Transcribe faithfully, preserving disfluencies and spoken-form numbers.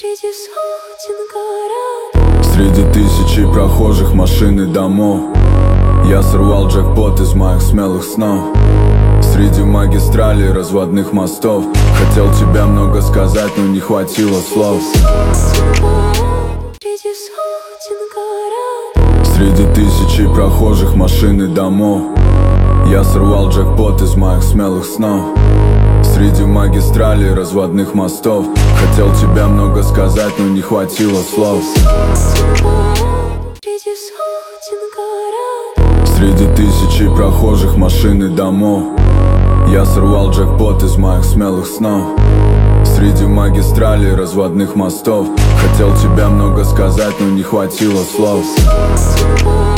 Среди сотен городов, среди тысячи прохожих, машин и домов, я сорвал джекпот из моих смелых снов. Среди магистралей, разводных мостов, хотел тебе много сказать, но не хватило слов. среди сотен городов, Среди тысячи прохожих, машин и домов, я сорвал джекпот из моих смелых снов. Среди магистралей, разводных мостов, хотел тебе много сказать, но не хватило слов. среди сотен городов, Среди тысячи прохожих, машин и домов, я сорвал джекпот из моих смелых снов. Среди магистралей, разводных мостов, хотел тебе много сказать, но не хватило слов.